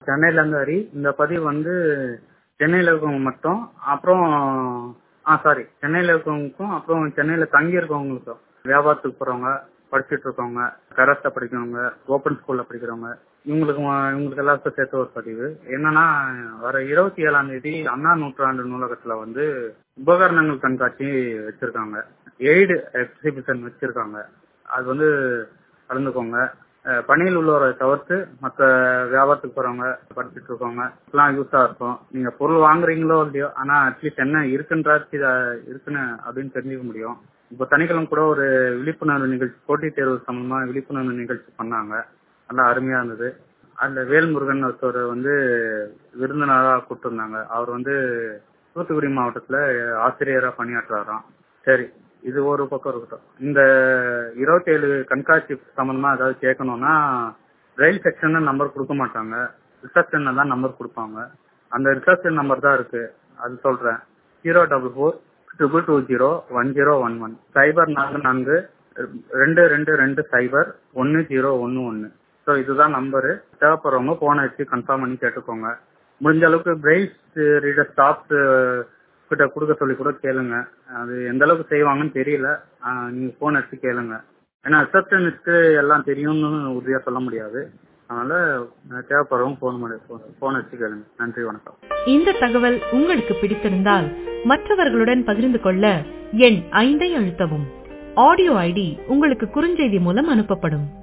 சென்னையில இருந்து ஹரி. இந்த பதிவு வந்து சென்னையில இருக்கவங்க மட்டும், அப்புறம் சென்னையில இருக்கவங்களுக்கும், அப்புறம் சென்னையில தங்கி இருக்கவங்களுக்கும், வியாபாரத்துக்கு போறவங்க, படிச்சுட்டு இருக்கவங்க, கரஸ்ல படிக்கிறவங்க, ஓபன் ஸ்கூல்ல படிக்கிறவங்க, இவங்களுக்கு எல்லாருக்கும் சேர்த்து ஒரு பதிவு. என்னன்னா, வர 27ஆம் தேதி அண்ணா நூற்றாண்டு நூலகத்துல வந்து உபகரணங்கள் கண்காட்சி வச்சிருக்காங்க. எய்டு எக்ஸிபிஷன் வச்சிருக்காங்க. அது வந்து கலந்துக்கோங்க. பணியில் உள்ளவரை தவிர்த்து மற்ற வியாபாரத்துக்கு போறவங்க, படிச்சுட்டு இருக்கவங்க எல்லாம் யூஸா இருக்கும். நீங்க பொருள் வாங்குறீங்களோ இல்லையோ, ஆனா அட்லீஸ்ட் என்ன இருக்குன்னு அப்படின்னு தெரிஞ்சுக்க முடியும். இப்போ சனிக்கிழமை கூட ஒரு விழிப்புணர்வு நிகழ்ச்சி, போட்டித் தேர்வு சம்பந்தமா விழிப்புணர்வு நிகழ்ச்சி பண்ணாங்க. நல்லா அருமையா இருந்தது. அதுல வேல்முருகன் ஒருத்தர் வந்து விருந்தினரா கூப்பிட்டுருந்தாங்க. அவர் வந்து தூத்துக்குடி மாவட்டத்துல ஆசிரியரா பணியாற்றுறாராம். சரி, இது ஒரு பக்கம் இருக்கட்டும். இந்த 27 கண்காட்சி சம்பந்தமா ஏதாவது கேட்கணும்னா ரயில் செக்ஷன் நம்பர் கொடுக்க மாட்டாங்க, ரிசப்ஷன்ல தான் நம்பர் கொடுப்பாங்க. அந்த ரிசப்ஷன் நம்பர் தான் இருக்கு, அது சொல்றேன். 044-220-1011 044-222-1011. ஸோ இதுதான் நம்பரு. தேவைப்படுறவங்க போனை வச்சு கன்ஃபார்ம் பண்ணி கேட்டுக்கோங்க. முடிஞ்ச அளவுக்கு பிரைஸ் ரீடர் ஸ்டாஃப் கிட்ட கொடுக்க சொல்லி கூட கேளுங்க. அது எந்த அளவுக்கு செய்வாங்கன்னு தெரியல. நீங்க போன் அடிச்சு கேளுங்க. ஏன்னா ரிசப்ஷனிஸ்ட் எல்லாம் தெரியும்னு உறுதியா சொல்ல முடியாது. அதனால தேவைப்படுறவங்க போன் அடிச்சு கேளுங்க. நன்றி, வணக்கம். இந்த தகவல் உங்களுக்கு பிடித்திருந்தால் மற்றவர்களுடன் பகிர்ந்து கொள்ள எண் 5 அழுத்தவும். ஆடியோ ஐடி உங்களுக்கு குறுஞ்செய்தி மூலம் அனுப்பப்படும்.